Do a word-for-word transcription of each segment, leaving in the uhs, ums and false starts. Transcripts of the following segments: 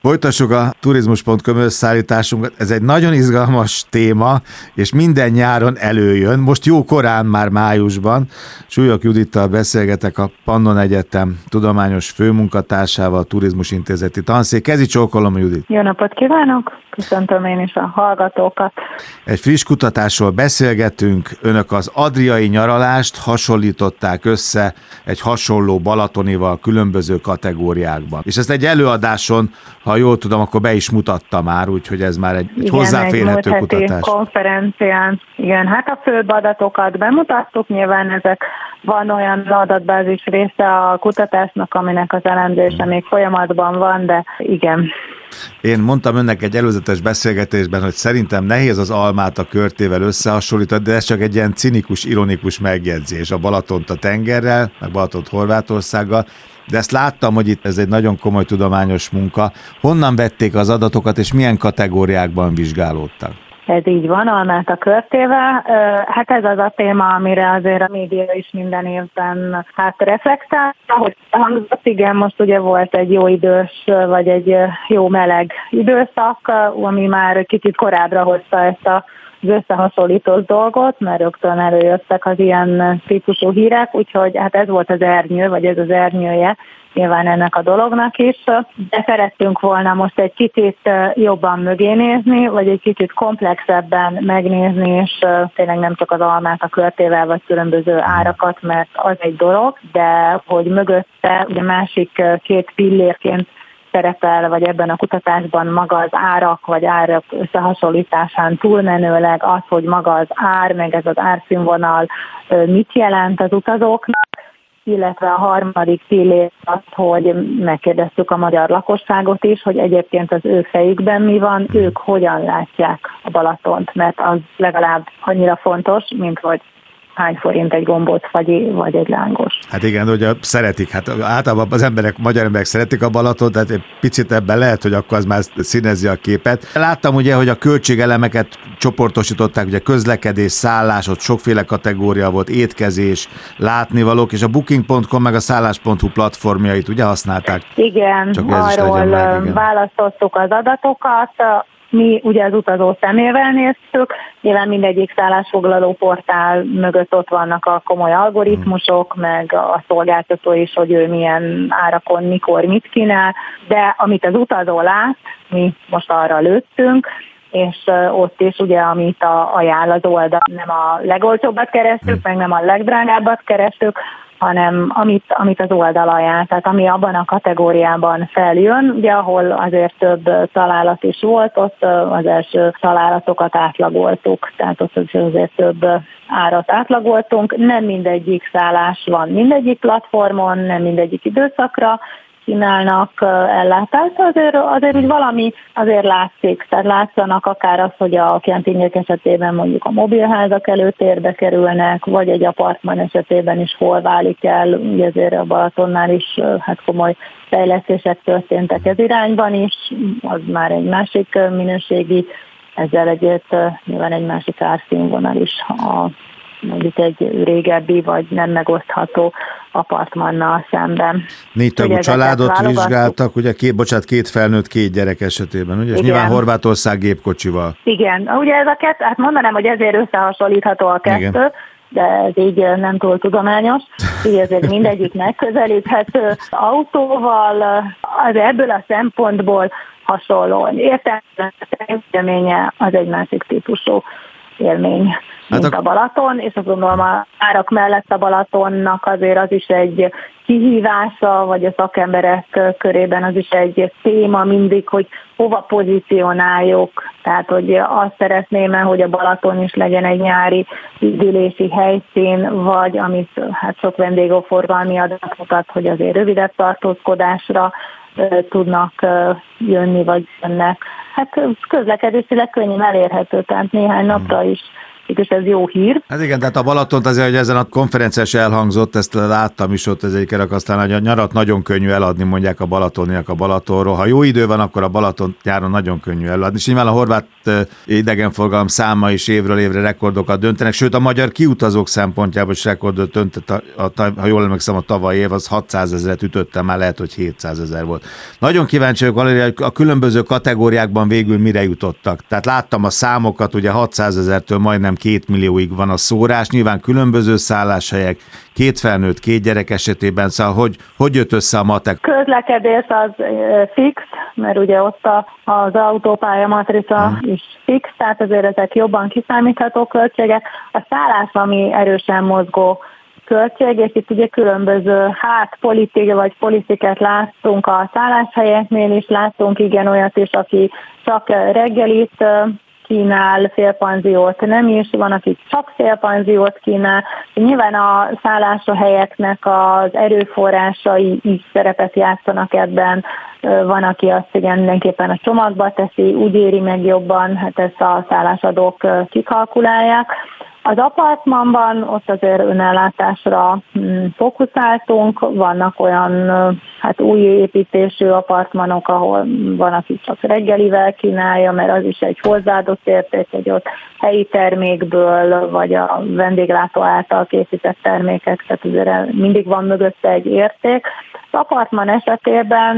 Folytassuk a turizmus pont com összeállításunkat. Ez egy nagyon izgalmas téma, és minden nyáron előjön. Most jó korán, már májusban. Súlyog Judittal beszélgetek, a Pannon Egyetem tudományos főmunkatársával, a Turizmus Intézeti Tanszék. Kezi csókolom, Judit! Jó napot kívánok! Köszöntöm én is a hallgatókat! Egy friss kutatásról beszélgetünk. Önök az adriai nyaralást hasonlították össze egy hasonló balatonival különböző kategóriákban. És ezt egy előadáson, ha jól tudom, akkor be is mutatta már, úgyhogy ez már egy, egy igen, hozzáférhető egy kutatás. konferencián. Igen, hát a főbb adatokat bemutattuk, nyilván ezek van olyan adatbázis része a kutatásnak, aminek az elemzése még folyamatban van, de igen. Én mondtam önnek egy előzetes beszélgetésben, hogy szerintem nehéz az almát a körtével összehasonlítani, de ez csak egy ilyen cinikus, ironikus megjegyzés. A Balatont a tengerrel, meg Balatont Horvátországgal, de ezt láttam, hogy itt ez egy nagyon komoly tudományos munka. Honnan vették az adatokat, és milyen kategóriákban vizsgálódtak? Ez így van, almát a körtével. Hát ez az a téma, amire azért a média is minden évben hát reflektál. Ahogy hangzott, igen, most ugye volt egy jó idős, vagy egy jó meleg időszak, ami már kicsit korábbra hozta ezt a az összehasonlítós dolgot, mert rögtön előjöttek az ilyen típusú hírek, úgyhogy hát ez volt az ernyő, vagy ez az ernyője nyilván ennek a dolognak is, de szerettünk volna most egy kicsit jobban mögé nézni, vagy egy kicsit komplexebben megnézni, és tényleg nem csak az almát a körtével, vagy különböző árakat, mert az egy dolog, de hogy mögötte ugye másik két pillérként szerepel, vagy ebben a kutatásban maga az árak, vagy árak összehasonlításán túlmenőleg az, hogy maga az ár, meg ez az árszínvonal mit jelent az utazóknak, illetve a harmadik pillér az, hogy megkérdeztük a magyar lakosságot is, hogy egyébként az ő fejükben mi van, ők hogyan látják a Balatont, mert az legalább annyira fontos, mint hogy hány forint egy gombócfagyi, vagy egy lángos. Hát igen, hogy szeretik, hát általában az emberek, magyar emberek szeretik a Balatont, tehát egy picit ebben lehet, hogy akkor az már színezi a képet. Láttam ugye, hogy a költségelemeket csoportosították, ugye közlekedés, szállás, ott sokféle kategória volt, étkezés, látnivalók, és a booking pont com meg a szállás pont hu platformjait ugye használták. Igen, Csak arról meg, igen. Választottuk az adatokat. Mi ugye az utazó szemével néztük, nyilván mindegyik szállásfoglaló portál mögött ott vannak a komoly algoritmusok, meg a szolgáltató is, hogy ő milyen árakon, mikor, mit kínál, de amit az utazó lát, mi most arra lőttünk, és ott is ugye, amit a, ajánl az oldal, nem a legolcsóbbat kerestük, meg nem a legdrágábbat kerestük, hanem amit, amit az oldal ajánl, tehát ami abban a kategóriában feljön, ugye ahol azért több találat is volt, ott az első találatokat átlagoltuk, tehát ott azért több árat átlagoltunk, nem mindegyik szállás van mindegyik platformon, nem mindegyik időszakra kínálnak ellátást, azért, azért úgy valami azért látszik, tehát látszanak akár az, hogy a kempingek esetében mondjuk a mobilházak előtérbe kerülnek, vagy egy apartman esetében is hol válik el, ugye azért a Balatonnál is hát komoly fejlesztések történtek ez irányban is, az már egy másik minőségi, ezzel együtt nyilván egy másik árszínvonal is, a mondjuk egy régebbi vagy nem megosztható apartmannal szemben. Négy tagú családot vizsgáltak, ugye két, bocsánat, két felnőtt, két gyerek esetében, ugye? És nyilván Horvátország gépkocsival. Igen, ugye ez a kettő, hát mondanám, hogy ezért összehasonlítható a kettő, igen. De ez így nem túl tudományos, így ezért mindegyik megközelíthető autóval, az ebből a szempontból hasonló. Értelemben élménye az egy másik típusú élmény, mint hát a... a Balaton, és azt gondolom a árak mellett a Balatonnak azért az is egy kihívása, vagy a szakemberek körében az is egy téma mindig, hogy hova pozícionáljuk, tehát hogy azt szeretném, hogy a Balaton is legyen egy nyári üdülési helyszín, vagy amit hát sok vendégforgalmi adat mutat, hogy azért rövidebb tartózkodásra tudnak jönni, vagy jönnek. Hát közlekedésileg könnyen elérhető, tehát néhány napra is és ez jó hír. Hát igen, tehát a Balatont azért, hogy ezen a konferenciás elhangzott, ezt láttam is ott, ez egy kerek, aztán a nyarat nagyon könnyű eladni, mondják a balatoniak a Balatonról. Ha jó idő van, akkor a Balaton nyáron nagyon könnyű eladni. És nyilván a horvát idegenforgalom száma is évről évre rekordokat döntenek, sőt a magyar kiutazók szempontjából is rekordot döntött, a, a, ha jól emlékszem, a tavalyi év az hatszázezret ütötte, már lehet, hogy hétszázezer volt. Nagyon kíváncsi vagyok, Valéria, hogy a különböző kategóriákban végül mire jutottak. Tehát láttam a számokat, ugye hatszázezertől majdnem két millióig van a szórás, nyilván különböző szálláshelyek, két felnőtt, két gyerek esetében, szóval hogy, hogy jött össze a matek? Közlekedés az fix, mert ugye ott az autópálya matrica hmm. is fix, tehát azért ezek jobban kiszámítható költségek. A szállás, ami erősen mozgó költség, és itt ugye különböző hát politik vagy politiket láttunk a szálláshelyeknél is, láttunk igen olyat is, aki csak reggelit kínál, félpanziót nem is, van, aki csak félpanziót kínál. Nyilván a szálláshelyeknek az erőforrásai is szerepet játszanak ebben. Van, aki azt igen mindenképpen a csomagba teszi, úgy éri meg jobban, hát ezt a szállásadók kikalkulálják. Az apartmanban ott azért önellátásra fókuszáltunk, vannak olyan hát új építésű apartmanok, ahol van, aki csak reggelivel kínálja, mert az is egy hozzáadott érték, egy ott helyi termékből, vagy a vendéglátó által készített termékek, tehát azért mindig van mögötte egy érték. Az apartman esetében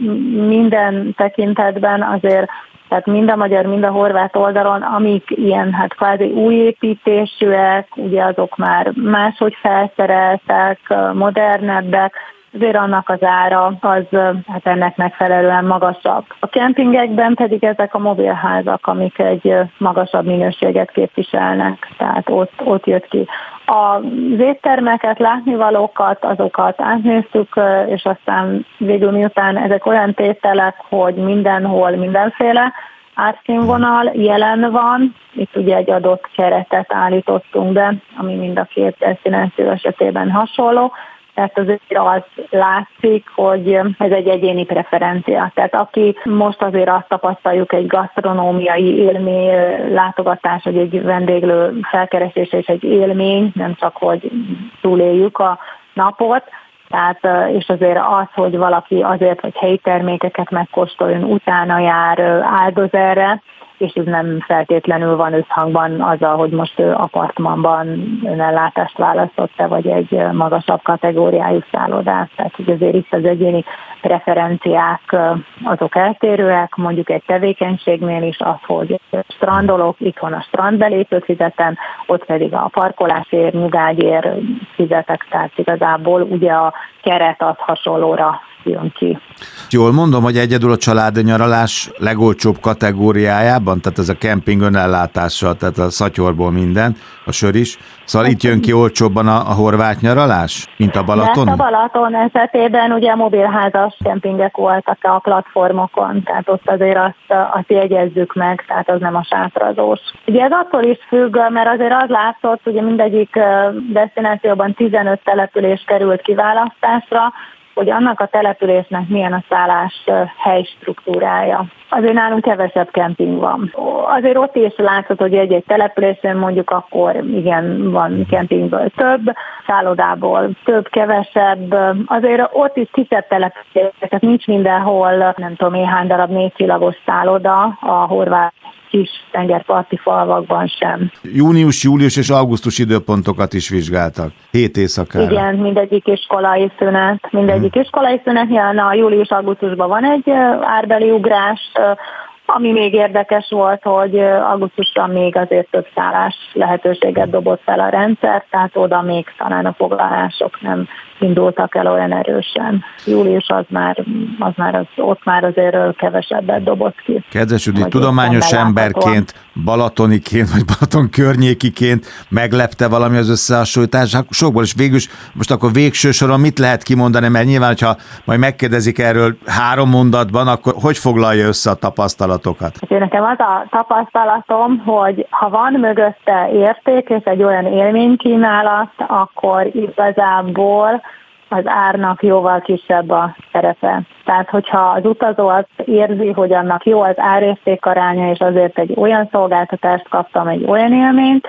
minden tekintetben azért, tehát mind a magyar, mind a horvát oldalon, amik ilyen hát kvázi új építésűek, ugye azok már máshogy felszereltek, modernebbek, azért annak az ára az hát ennek megfelelően magasabb. A kempingekben pedig ezek a mobilházak, amik egy magasabb minőséget képviselnek, tehát ott, ott jött ki. Az éttermeket, látnivalókat, azokat átnéztük, és aztán végül miután ezek olyan tételek, hogy mindenhol mindenféle árszínvonal jelen van, itt ugye egy adott keretet állítottunk be, ami mind a két desztináció esetében hasonló, tehát azért az látszik, hogy ez egy egyéni preferencia. Tehát aki most azért azt tapasztaljuk, egy gasztronómiai élmény, látogatás, vagy egy vendéglő felkeresés és egy élmény, nem csak, hogy túléljük a napot, tehát, és azért az, hogy valaki azért, hogy helyi termékeket megkóstoljon, utána jár, áldoz erre, és ez nem feltétlenül van összhangban azzal, hogy most ő apartmanban önellátást választott-e, vagy egy magasabb kategóriájú szállodát. Tehát, hogy azért itt az egyéni preferenciák azok eltérőek, mondjuk egy tevékenységnél is az, hogy strandolok, itthon a strandbelépőt fizetem, ott pedig a parkolásért, nyugágyért fizetek, tehát igazából ugye a keret az hasonlóra jön ki. Jól mondom, hogy egyedül a családi nyaralás legolcsóbb kategóriájában, tehát ez a kemping önellátással, tehát a szatyorból minden, a sör is. Szóval itt jön ki olcsóbban a, a horvát nyaralás, mint a Balaton? Mert a Balaton esetében ugye mobilházas kempingek voltak a platformokon, tehát ott azért azt, azt jegyezzük meg, tehát az nem a sátrazós. Ugye ez attól is függ, mert azért az látszott, ugye mindegyik desztinációban tizenöt település került kiválasztásra, hogy annak a településnek milyen a szállás helystruktúrája. Azért nálunk kevesebb kemping van. Azért ott is látszott, hogy egy-egy településen mondjuk akkor igen, van kempingből több, szállodából több, kevesebb. Azért ott is kisebb települések, tehát nincs mindenhol, nem tudom én hány darab négy csillagos szálloda a horvát kis tengerparti falvakban sem. Június, július és augusztus időpontokat is vizsgáltak. Hét éjszakára. Igen, mindegyik iskolai szünet. Mindegyik hmm. iskolai szünet. Jelen a július-augusztusban van egy árbeli ugrás, ami még érdekes volt, hogy augusztusban még azért több szállás lehetőséget dobott fel a rendszer, tehát oda még talán a foglalások nem indultak el olyan erősen. Július az már, az már az, ott már azért kevesebbet dobott ki. Kedves Judit, tudományos emberként, balatoniként, vagy Balaton környékiként meglepte valami az összehasonlítás? Sokból is végül, most akkor végső soron mit lehet kimondani, mert nyilván, hogyha majd megkérdezik erről három mondatban, akkor hogy foglalja össze a tapasztalatokat? Hát nekem az a tapasztalatom, hogy ha van mögötte érték és egy olyan élménykínálat, akkor igazából az árnak jóval kisebb a szerepe. Tehát, hogyha az utazó azt érzi, hogy annak jó az árérték aránya, és azért egy olyan szolgáltatást kaptam, egy olyan élményt,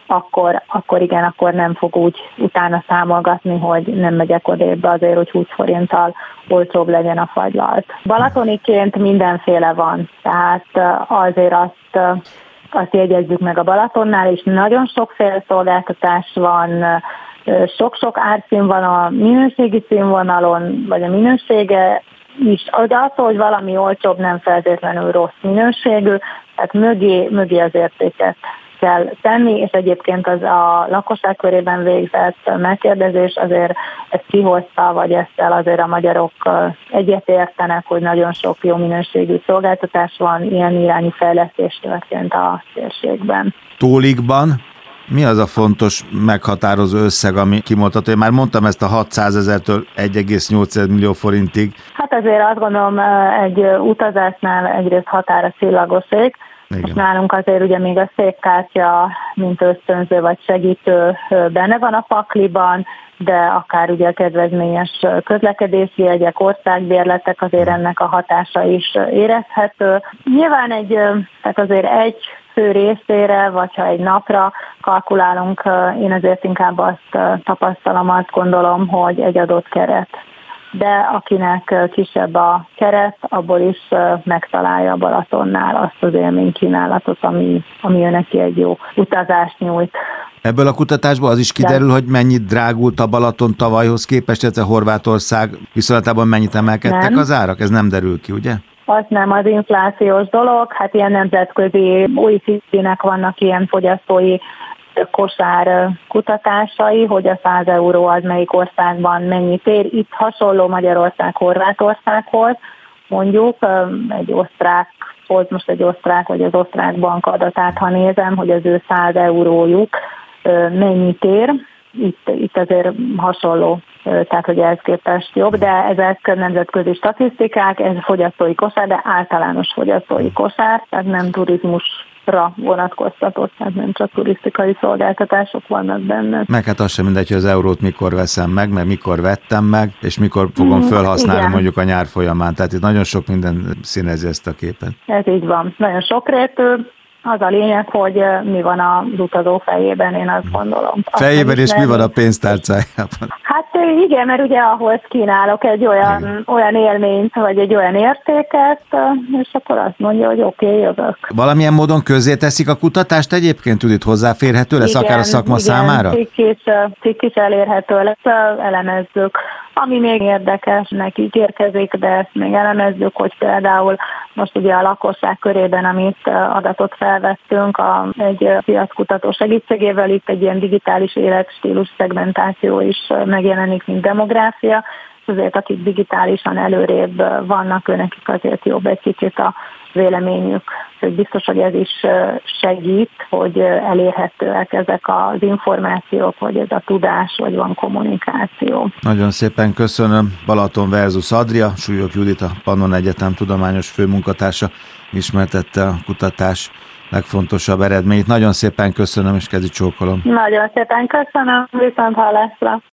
akkor, akkor igen, akkor nem fog úgy utána számolgatni, hogy nem megyek odébb azért, hogy húsz forinttal olcsóbb legyen a fagylalt. Balatoniként mindenféle van, tehát azért azt, azt jegyezzük meg a Balatonnál, és nagyon sokféle szolgáltatás van, sok-sok árszín van a minőségi színvonalon, vagy a minősége is. De az, hogy valami olcsóbb, nem feltétlenül rossz minőségű, tehát mögé, mögé az értéket kell tenni, és egyébként az a lakosság körében végzett megkérdezés azért ezt kihozta, vagy ezzel azért a magyarok egyetértenek, hogy nagyon sok jó minőségű szolgáltatás van, ilyen irányú fejlesztés történt a térségben. Tólikban mi az a fontos meghatározó összeg, ami kimondható? Én már mondtam ezt a hatszázezertől egy egész nyolc millió forintig. Hát azért azt gondolom, egy utazásnál egyrészt határa csillagoség. Most nálunk azért ugye még a székkártya, mint ösztönző vagy segítő benne van a pakliban, de akár ugye a kedvezményes közlekedési jegyek, országbérletek, azért ennek a hatása is érezhető. Nyilván egy, tehát azért egy fő részére, vagy ha egy napra kalkulálunk, én azért inkább azt tapasztalom, azt gondolom, hogy egy adott keret. De akinek kisebb a keret, abból is megtalálja a Balatonnál azt az élménykínálatot, ami, ami ő neki egy jó utazást nyújt. Ebből a kutatásból az is kiderül, De... hogy mennyit drágult a Balaton tavalyhoz képest, illetve Horvátország viszonylatában mennyit emelkedtek nem. az árak? Ez nem derül ki, ugye? Az nem az inflációs dolog, hát ilyen nemzetközi o e cé dé-nek vannak ilyen fogyasztói kosár kutatásai, hogy a száz euró az melyik országban mennyit ér. Itt hasonló Magyarország Horvátországhoz, mondjuk egy osztrákhoz, most egy osztrák vagy az osztrák bank adatát, ha nézem, hogy az ő száz eurójuk mennyit ér. Itt, itt azért hasonló, tehát hogy ehhez képest jobb, de ezek nemzetközi statisztikák, ez fogyasztói kosár, de általános fogyasztói kosár, tehát nem turizmusra vonatkoztatott, tehát nem csak turisztikai szolgáltatások vannak benne. Meg hát az sem mindegy, hogy az eurót mikor veszem meg, meg mikor vettem meg, és mikor fogom felhasználni Igen. mondjuk a nyár folyamán. Tehát itt nagyon sok minden színezi ezt a képet. Ez így van. Nagyon sokrétű. Az a lényeg, hogy mi van az utazó fejében, én azt gondolom. Fejében és mi van a pénztárcájában? Hát igen, mert ugye ahhoz kínálok egy olyan, olyan élményt, vagy egy olyan értéket, és akkor azt mondja, hogy oké, okay, jövök. Valamilyen módon közzéteszik a kutatást egyébként, tud itt hozzáférhető lesz, igen, akár a szakma igen, számára? Igen, cikk is, cikk is elérhető lesz, elemezzük. Ami még érdekes, nekik érkezik, de ezt még elemezzük, hogy például most ugye a lakosság körében, amit adatot felvettünk, a, egy piackutató segítségével itt egy ilyen digitális életstílus szegmentáció is megjelenik, mint demográfia. Azért, akik digitálisan előrébb vannak, őnekik azért jobb egy kicsit a véleményük. Hogy biztos, hogy ez is segít, hogy elérhetőek ezek az információk, vagy ez a tudás, vagy van kommunikáció. Nagyon szépen köszönöm. Balaton versus Adria, Súlyog Judit, a Pannon Egyetem tudományos főmunkatársa ismertette a kutatás legfontosabb eredményét. Nagyon szépen köszönöm, és kezi csókolom. Nagyon szépen köszönöm, viszont hallásra.